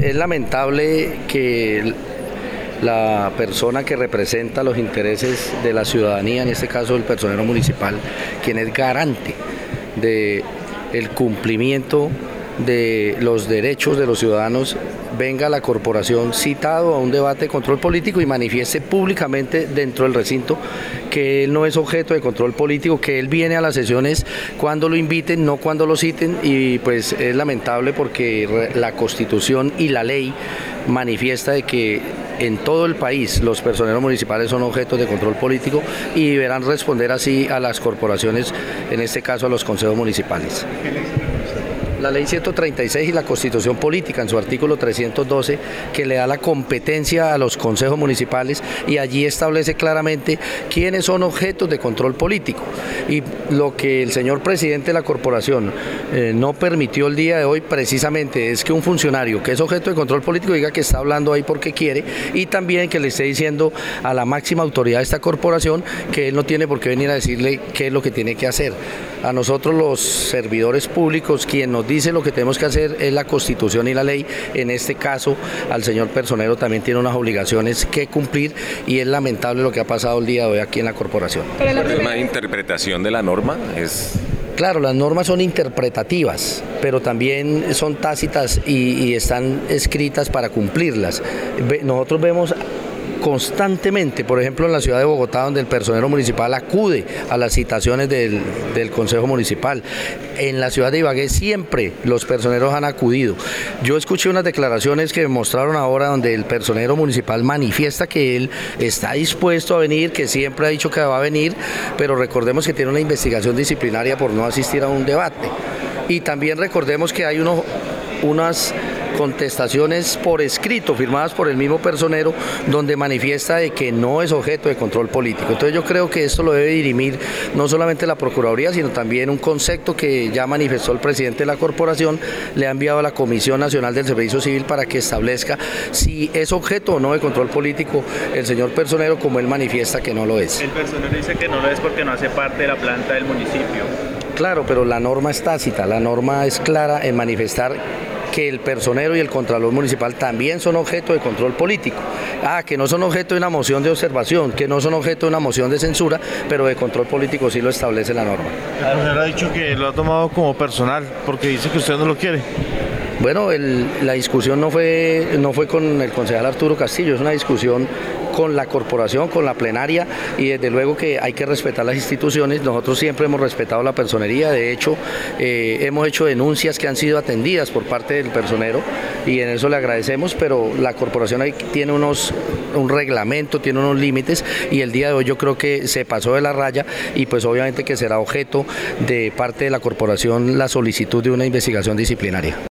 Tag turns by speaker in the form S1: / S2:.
S1: es lamentable que la persona que representa los intereses de la ciudadanía, en este caso el personero municipal, quien es garante del cumplimiento de los derechos de los ciudadanos, venga a la corporación citado a un debate de control político y manifieste públicamente dentro del recinto que él no es objeto de control político, que él viene a las sesiones cuando lo inviten, no cuando lo citen, y pues es lamentable porque la Constitución y la ley manifiesta de que en todo el país los personeros municipales son objetos de control político y deberán responder así a las corporaciones, en este caso a los consejos municipales. La ley 136 y la Constitución Política en su artículo 312, que le da la competencia a los consejos municipales, y allí establece claramente quiénes son objetos de control político. Y lo que el señor presidente de la corporación no permitió el día de hoy precisamente es que un funcionario que es objeto de control político diga que está hablando ahí porque quiere, y también que le esté diciendo a la máxima autoridad de esta corporación que él no tiene por qué venir a decirle qué es lo que tiene que hacer. A nosotros los servidores públicos, quien nos dice lo que tenemos que hacer es la Constitución y la ley. En este caso, al señor personero también tiene unas obligaciones que cumplir, y es lamentable lo que ha pasado el día de hoy aquí en la corporación.
S2: ¿Es una interpretación de la norma?
S1: Claro, las normas son interpretativas, pero también son tácitas y están escritas para cumplirlas. Nosotros vemos constantemente, por ejemplo en la ciudad de Bogotá, donde el personero municipal acude a las citaciones del Consejo Municipal. En la ciudad de Ibagué siempre los personeros han acudido. Yo escuché unas declaraciones que me mostraron ahora donde el personero municipal manifiesta que él está dispuesto a venir, que siempre ha dicho que va a venir, pero recordemos que tiene una investigación disciplinaria por no asistir a un debate. Y también recordemos que hay unas contestaciones por escrito firmadas por el mismo personero donde manifiesta de que no es objeto de control político. Entonces yo creo que esto lo debe dirimir no solamente la Procuraduría, sino también un concepto que ya manifestó el presidente de la corporación, le ha enviado a la Comisión Nacional del Servicio Civil para que establezca si es objeto o no de control político el señor personero, como él manifiesta que no lo es.
S3: El personero dice que no lo es porque no hace parte de la planta del municipio.
S1: Claro, pero la norma es tácita, la norma es clara en manifestar que el personero y el contralor municipal también son objeto de control político. Que no son objeto de una moción de observación, que no son objeto de una moción de censura, pero de control político sí lo establece la norma.
S4: El personero ha dicho que lo ha tomado como personal, porque dice que usted no lo quiere.
S1: Bueno, la discusión no fue con el concejal Arturo Castillo, es una discusión con la corporación, con la plenaria, y desde luego que hay que respetar las instituciones. Nosotros siempre hemos respetado la personería, de hecho hemos hecho denuncias que han sido atendidas por parte del personero y en eso le agradecemos, pero la corporación ahí tiene un reglamento, tiene unos límites, y el día de hoy yo creo que se pasó de la raya, y pues obviamente que será objeto de parte de la corporación la solicitud de una investigación disciplinaria.